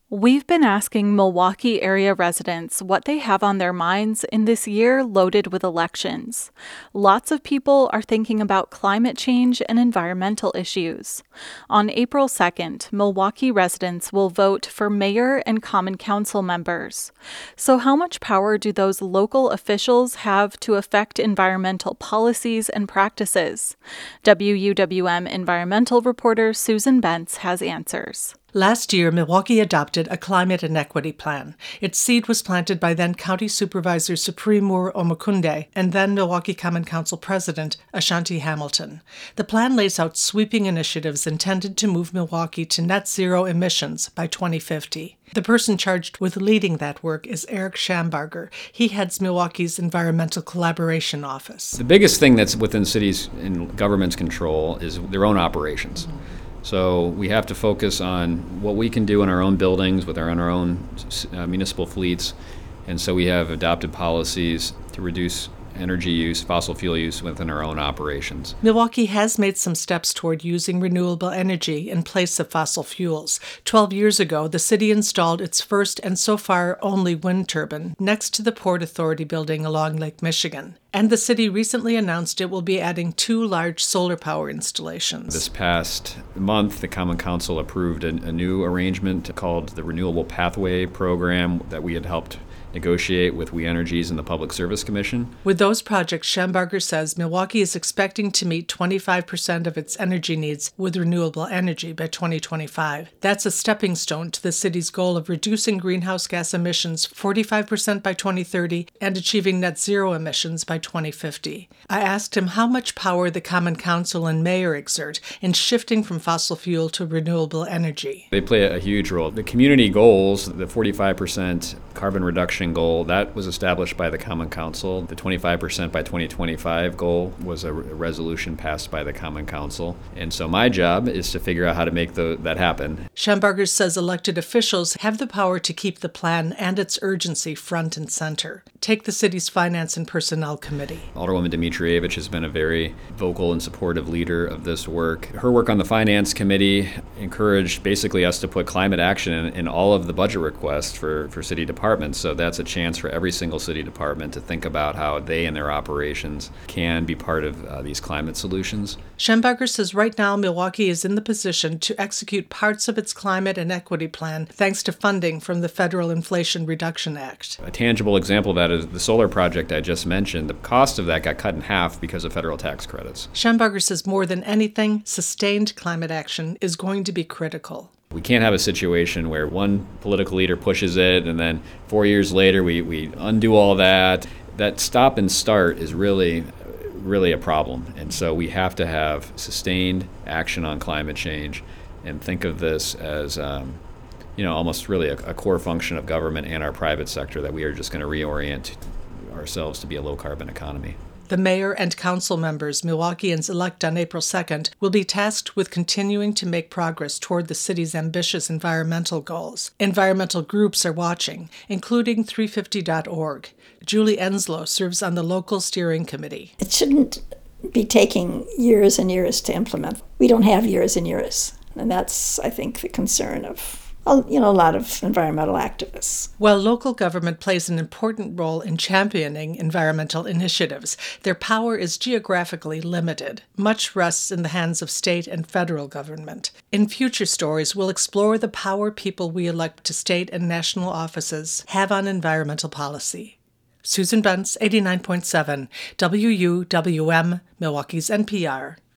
We've been asking Milwaukee area residents what they have on their minds in this year loaded with elections. Lots of people are thinking about climate change and environmental issues. On April 2nd, Milwaukee residents will vote for mayor and common council members. So, how much power do those local officials have to affect environmental policies and practices? WUWM environmental reporter Susan Bentz has answers. Last year, Milwaukee adopted a climate inequity plan. Its seed was planted by then County Supervisor Supremur Omokunde and then Milwaukee Common Council President Ashanti Hamilton. The plan lays out sweeping initiatives intended to move Milwaukee to net zero emissions by 2050. The person charged with leading that work is Eric Schambarger. He heads Milwaukee's Environmental Collaboration Office. The biggest thing that's within cities and government's control is their own operations. So we have to focus on what we can do in our own buildings with our own municipal fleets. And so we have adopted policies to reduce energy use, fossil fuel use within our own operations. Milwaukee has made some steps toward using renewable energy in place of fossil fuels. 12 years ago, the city installed its first and so far only wind turbine next to the Port Authority building along Lake Michigan. And the city recently announced it will be adding 2 large solar power installations. This past month, the Common Council approved a new arrangement called the Renewable Pathway Program that we had helped negotiate with We Energies and the Public Service Commission. With those projects, Schambarger says Milwaukee is expecting to meet 25% of its energy needs with renewable energy by 2025. That's a stepping stone to the city's goal of reducing greenhouse gas emissions 45% by 2030 and achieving net zero emissions by 2050. I asked him how much power the Common Council and mayor exert in shifting from fossil fuel to renewable energy. They play a huge role. The community goals, the 45% carbon reduction goal, that was established by the Common Council. The 25% by 2025 goal was a resolution passed by the Common Council. And so my job is to figure out how to make that happen. Schambarger says elected officials have the power to keep the plan and its urgency front and center. Take the city's Finance and Personnel Committee. Alderwoman Dimitrievich has been a very vocal and supportive leader of this work. Her work on the Finance Committee encouraged basically us to put climate action in all of the budget requests for city departments. So that's a chance for every single city department to think about how they and their operations can be part of these climate solutions. Schambarger says right now Milwaukee is in the position to execute parts of its climate and equity plan thanks to funding from the Federal Inflation Reduction Act. A tangible example of that is the solar project I just mentioned. The cost of that got cut in half because of federal tax credits. Schambarger says more than anything, sustained climate action is going to be critical. We can't have a situation where one political leader pushes it and then 4 years later we undo all that. That stop and start is really a problem. And so we have to have sustained action on climate change and think of this as almost really a core function of government and our private sector, that we are just going to reorient ourselves to be a low-carbon economy. The mayor and council members Milwaukeeans elect on April 2nd will be tasked with continuing to make progress toward the city's ambitious environmental goals. Environmental groups are watching, including 350.org. Julie Enslow serves on the local steering committee. It shouldn't be taking years and years to implement. We don't have years and years, and that's, I think, the concern of a lot of environmental activists. While local government plays an important role in championing environmental initiatives, their power is geographically limited. Much rests in the hands of state and federal government. In future stories, we'll explore the power people we elect to state and national offices have on environmental policy. Susan Bentz, 89.7, WUWM, Milwaukee's NPR.